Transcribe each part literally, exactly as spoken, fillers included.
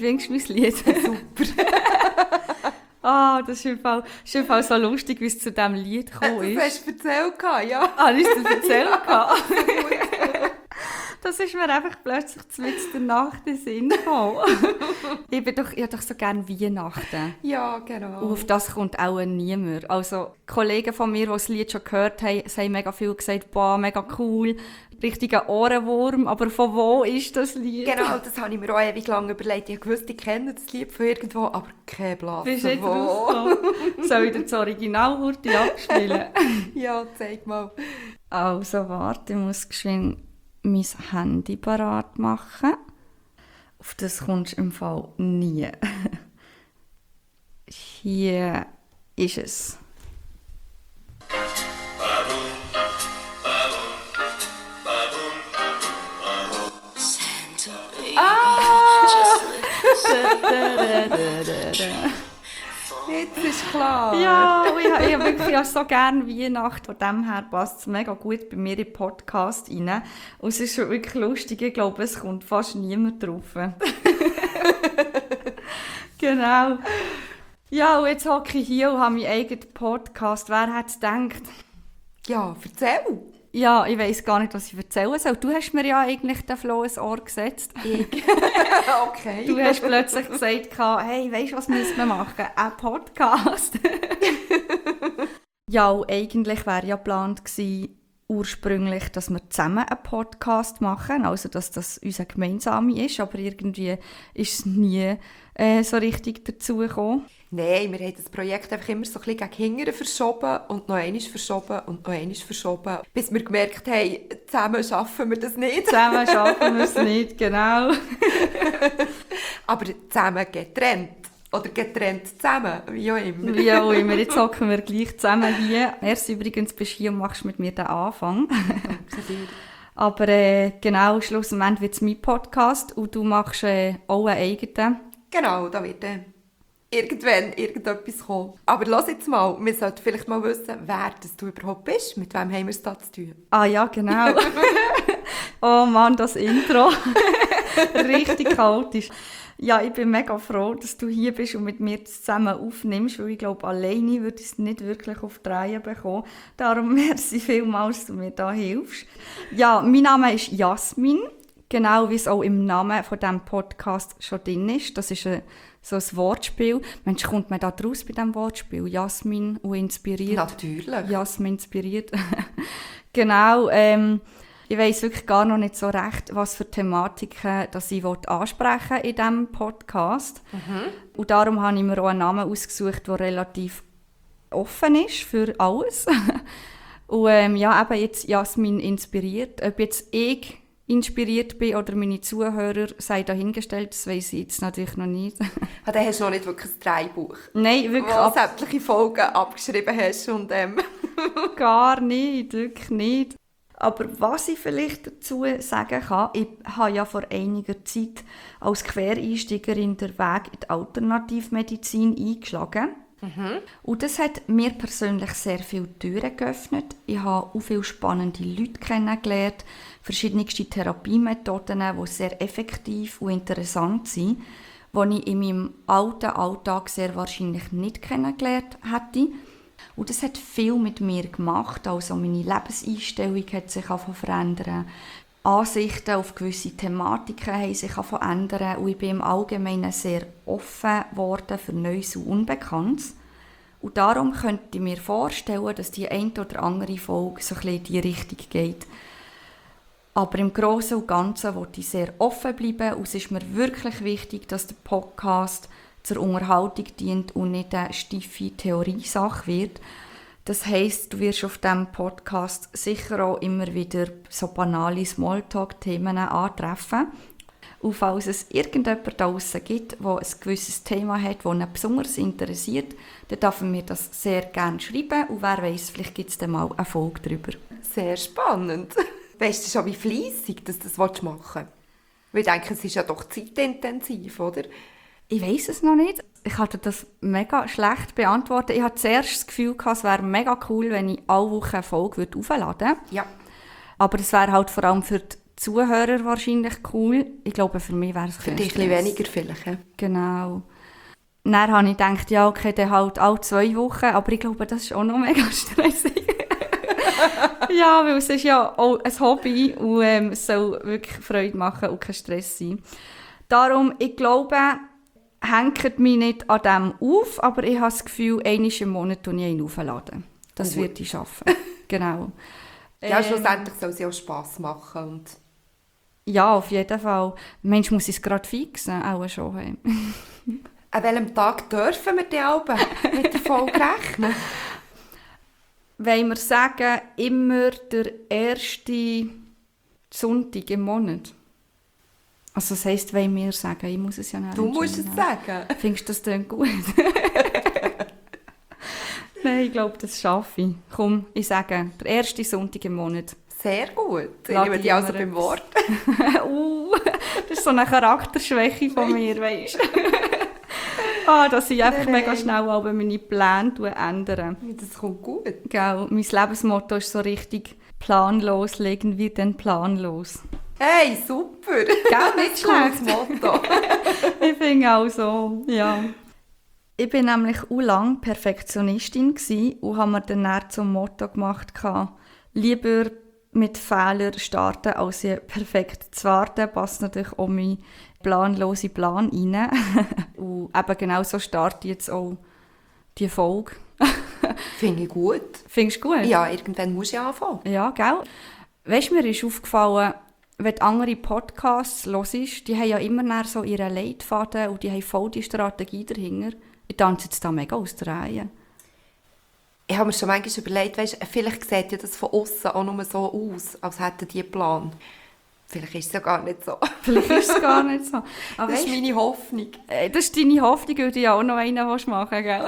findest du mein Lied? Super. Ah, das ist im Fall, ist im Fall so lustig, wie es zu diesem Lied gekommen ist. Das hast du erzählt, ja. Ah, hast du das erzählt? Ja. Das ist mir einfach plötzlich mitten in der Nacht in den Sinn gekommen. ich bin doch, ich habe doch so gerne Weihnachten. Ja, genau. Und auf das kommt auch niemand. Also Kollegen von mir, die das Lied schon gehört haben, haben mega viel gesagt, boah, mega cool, richtiger Ohrenwurm. Aber von wo ist das Lied? Genau, das habe ich mir auch ewig lange überlegt. Ich wusste, ich kenne das Lied von irgendwo, aber kein Blatt. Bist du nicht wo. rausgekommen? Soll ich dir das Originalhurti abspielen? Ja, zeig mal. Also warte, ich muss geschwind mein Handy parat machen. Auf das kommst du im Fall nie. Hier ist es. Jetzt ist klar. Ja, ich, ich habe wirklich auch so gerne Weihnachten. Von dem her passt es mega gut bei mir in den Podcast rein. Und es ist schon wirklich lustig. Ich glaube, es kommt fast niemand drauf. Genau. Ja, und jetzt hocke ich hier und habe meinen eigenen Podcast. Wer hätte es gedacht? Ja, erzähl. Ja, ich weiss gar nicht, was ich erzählen soll. Du hast mir ja eigentlich den Floh ins Ohr gesetzt. Ich. Okay. Du hast plötzlich gesagt, hey, weisst du, was müssen wir machen? Ein Podcast. Ja, und eigentlich wäre ja geplant gewesen, ursprünglich, dass wir zusammen einen Podcast machen, also dass das unser gemeinsamer ist, aber irgendwie ist es nie äh, so richtig dazu gekommen. Nein, wir haben das Projekt einfach immer so ein bisschen gegen hinten verschoben und noch einmal verschoben und noch einmal verschoben, bis wir gemerkt haben, zusammen schaffen wir das nicht. Zusammen schaffen wir es nicht, genau. Aber zusammen getrennt. Oder getrennt zusammen, wie auch immer. Wie auch immer, jetzt hocken wir gleich zusammen hier. Erst übrigens bist du hier und machst mit mir den Anfang. Aber äh, genau, schlussendlich wird es mein Podcast und du machst äh, auch einen eigenen. Genau, da wird äh, irgendwann irgendetwas kommen. Aber lass jetzt mal, wir sollten vielleicht mal wissen, wer das du überhaupt bist. Mit wem haben wir es da zu tun? Ah ja, genau. Oh Mann, das Intro. Richtig chaotisch. Ja, ich bin mega froh, dass du hier bist und mit mir zusammen aufnimmst, weil ich glaube, alleine würde ich es nicht wirklich auf die Reihe bekommen. Darum merci vielmals, dass du mir da hilfst. Ja, mein Name ist Jasmin, genau wie es auch im Namen von diesem Podcast schon drin ist. Das ist ein, so ein Wortspiel. Mensch, kommt man da draus bei diesem Wortspiel? Jasmin und inspiriert. Natürlich. Jasmin inspiriert. Genau, ähm, ich weiss wirklich gar noch nicht so recht, was für Thematiken dass ich ansprechen will in diesem Podcast. Mhm. Und darum habe ich mir auch einen Namen ausgesucht, der relativ offen ist für alles. Und ähm, ja, eben jetzt Jasmin inspiriert. Ob jetzt ich inspiriert bin oder meine Zuhörer, sei dahingestellt, das weiss ich jetzt natürlich noch nicht. Ah, dann hast du noch nicht wirklich ein Dreibuch. Nein, wirklich. Wo du sämtliche Folgen abgeschrieben hast und ähm. Gar nicht, wirklich nicht. Aber was ich vielleicht dazu sagen kann, ich habe ja vor einiger Zeit als Quereinsteigerin den Weg in die Alternativmedizin eingeschlagen. Mhm. Und das hat mir persönlich sehr viele Türen geöffnet. Ich habe auch viele spannende Leute kennengelernt, verschiedenste Therapiemethoden, die sehr effektiv und interessant sind, die ich in meinem alten Alltag sehr wahrscheinlich nicht kennengelernt hätte. Und das hat viel mit mir gemacht, also meine Lebenseinstellung hat sich verändert, Ansichten auf gewisse Thematiken haben sich verändert und ich bin im Allgemeinen sehr offen geworden für Neues und Unbekanntes. Und darum könnte ich mir vorstellen, dass die eine oder andere Folge so ein bisschen in die Richtung geht. Aber im Großen und Ganzen wollte ich sehr offen bleiben und es ist mir wirklich wichtig, dass der Podcast zur Unterhaltung dient und nicht eine steife Theoriesache wird. Das heisst, du wirst auf diesem Podcast sicher auch immer wieder so banale Smalltalk-Themen antreffen. Und falls es irgendjemand da draussen gibt, der ein gewisses Thema hat, das ihn besonders interessiert, dann darf er mir das sehr gerne schreiben und wer weiss, vielleicht gibt es dann mal eine Folge darüber. Sehr spannend. Weißt du schon, wie fleissig dass du das machen willst? Weil ich denke, es ist ja doch zeitintensiv, oder? Ich weiss es noch nicht. Ich kann dir das mega schlecht beantworten. Ich hatte zuerst das Gefühl, es wäre mega cool, wenn ich alle Wochen eine Folge aufladen würde. Ja. Aber es wäre halt vor allem für die Zuhörer wahrscheinlich cool. Ich glaube, für mich wäre es Für dich ein bisschen weniger vielleicht, ja. Genau. Dann habe ich gedacht, ja, okay, dann halt alle zwei Wochen, aber ich glaube, das ist auch noch mega stressig. Ja, weil es ist ja auch ein Hobby und ähm, es soll wirklich Freude machen und kein Stress sein. Darum, ich glaube, hängt mich nicht an dem auf, aber ich habe das Gefühl, einmal im Monat tue ich ihn aufladen. Das Oh. wird ich schaffen. Genau. Ja, Ähm, schlussendlich soll es ja auch Spass machen. Und Ja, auf jeden Fall. Mensch, muss ich es gerade fixen? Auch schon. Hey. an welchem Tag dürfen wir die Alben mit der Folge rechnen? Wollen wir sagen, immer der erste Sonntag im Monat? Also das heisst, wollen wir sagen, ich muss es ja nicht Du musst es entscheiden. sagen. Findest du das denn gut? Nein, ich glaube, das schaffe ich. Komm, ich sage, der erste Sonntag im Monat. Sehr gut. Ich Lade nehme die also immer beim etwas. Wort. uh, das ist so eine Charakterschwäche von mir, weißt du? Ah, dass ich einfach Nein, mega nein. schnell aber meine Pläne ändere. Das kommt gut. Gell, mein Lebensmotto ist so richtig planlos, legen wir denn planlos. Hey, super. Gell, nicht Cooles schlecht. Motto. Ich finde auch so, ja. Ich war nämlich auch lange Perfektionistin gsi und habe mir dann eher zum Motto gemacht, gehabt, lieber mit Fehlern starten, als sie perfekt zu warten. Passt natürlich auch mein planloser Plan rein. Und eben genau so starte ich jetzt auch die Folge. Finde ich gut. Findest du gut? Ja, irgendwann musst du ja anfangen. Ja, gell? Weisst du, mir ist aufgefallen, wenn du andere Podcasts hörst, die haben ja immer näher so ihre Leitfaden und die haben voll die Strategie dahinter. Ich tanze jetzt da mega aus der Reihe. Ich habe mir schon manchmal überlegt, weißt, vielleicht sieht ja das von außen auch nur so aus, als hätten die einen Plan. Vielleicht ist es ja gar nicht so. Vielleicht ist es gar nicht so. Aber Das ist weisst, meine Hoffnung. äh, das ist deine Hoffnung, weil du ja auch noch einen machen willst, gell?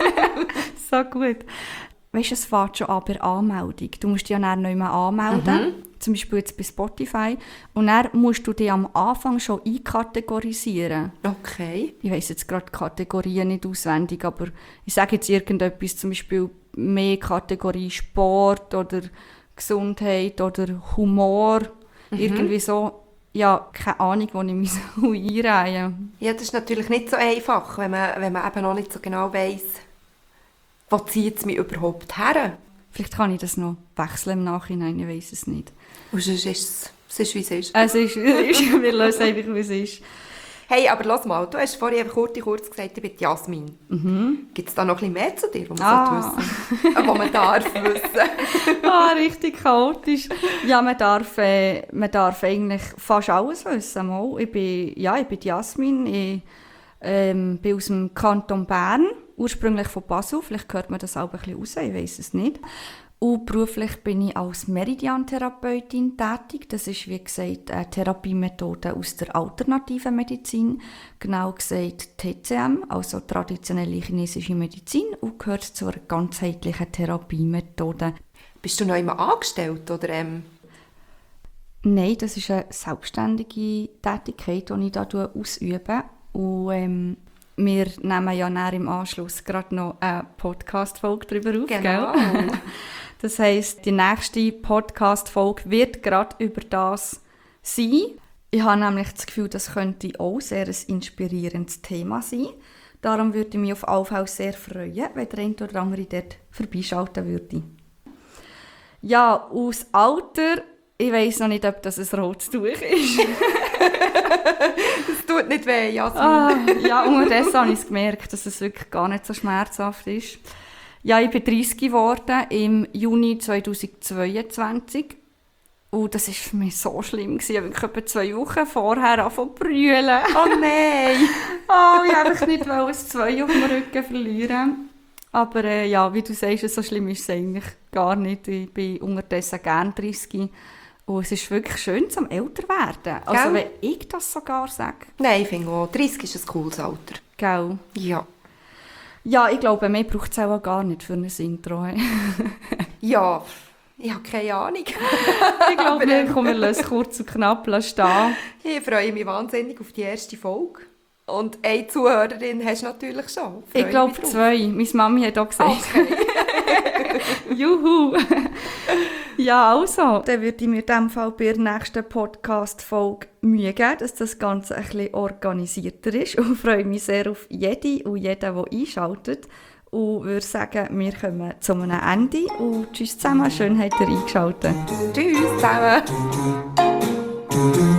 So gut. Weißt du, es fängt schon an bei der Anmeldung. Du musst dich ja dann nicht mehr anmelden, zum Beispiel jetzt bei Spotify. Und dann musst du dich am Anfang schon einkategorisieren. Okay. Ich weiss jetzt gerade die Kategorien nicht auswendig, aber ich sage jetzt irgendetwas, zum Beispiel mehr Kategorie Sport oder Gesundheit oder Humor. Irgendwie so, ja, keine Ahnung, wo ich mich so einreihe. Ja, das ist natürlich nicht so einfach, wenn man, wenn man eben noch nicht so genau weiss, wo zieht es mich überhaupt her. Vielleicht kann ich das noch wechseln im Nachhinein, ich weiss es nicht. Und sonst ist es, es ist, wie es ist. Es ist, wir lösen einfach, wie es ist. Hey, aber lass mal, du hast vorhin einfach kurz, kurz gesagt, ich bin die Jasmin. Mhm. Gibt es da noch ein bisschen mehr zu dir, was man Ah. wissen sollte? Was man darf wissen? Ah, richtig chaotisch. Ja, man darf, äh, man darf eigentlich fast alles wissen. Mal. Ich bin, ja, ich bin die Jasmin, ich ähm, bin aus dem Kanton Bern, ursprünglich von Basel, vielleicht hört man das auch ein bisschen raus, ich weiss es nicht. Und beruflich bin ich als Meridian-Therapeutin tätig. Das ist, wie gesagt, eine Therapiemethode aus der alternativen Medizin. Genau gesagt T C M, also traditionelle chinesische Medizin, und gehört zur ganzheitlichen Therapiemethode. Bist du noch immer angestellt? Oder, ähm, Nein, das ist eine selbstständige Tätigkeit, die ich hier ausübe. Und ähm, wir nehmen ja nachher im Anschluss gerade noch eine Podcast-Folge darüber auf. Genau. Gell? Das heisst, die nächste Podcast-Folge wird gerade über das sein. Ich habe nämlich das Gefühl, das könnte auch sehr ein inspirierendes Thema sein. Darum würde ich mich auf alle Fälle sehr freuen, wenn der eine oder andere dort vorbeischalten würde. Ja, aus Alter, ich weiss noch nicht, ob das ein rotes Tuch ist. es tut nicht weh, Jasmin. Ah, ja, unterdessen habe ich es gemerkt, dass es wirklich gar nicht so schmerzhaft ist. Ja, ich bin dreißig geworden im Juni zweitausendzweiundzwanzig. Und das war für mich so schlimm. Ich habe wirklich etwa zwei Wochen vorher angefangen zu brüllen. Oh nein! Oh, ich wollte einfach nicht ein Zwei auf dem Rücken verlieren. Aber äh, ja, wie du sagst, so schlimm ist es eigentlich gar nicht. Ich bin unterdessen gerne dreißig. Und es ist wirklich schön zum älter werden. Also Gell? wenn ich das sogar sage. Nein, ich finde auch, dreißig ist ein cooles Alter. Gell? Ja. Ja, ich glaube, mehr braucht es auch gar nicht für ein Intro. Ja, ich habe keine Ahnung. Ich glaube, wir kommen es kurz und knapp stehen. Ich freue mich wahnsinnig auf die erste Folge. Und eine Zuhörerin hast du natürlich schon. Freue Ich glaube mich drauf. zwei. Meine Mami hat auch gesagt. Okay. Juhu! Ja, also, dann würde ich mir in diesem Fall bei der nächsten Podcast-Folge Mühe geben, dass das Ganze ein bisschen organisierter ist und freue mich sehr auf jede und jeden, der einschaltet. Und würde sagen, wir kommen zu einem Ende und tschüss zusammen, schön habt ihr eingeschaltet. Tschüss zusammen.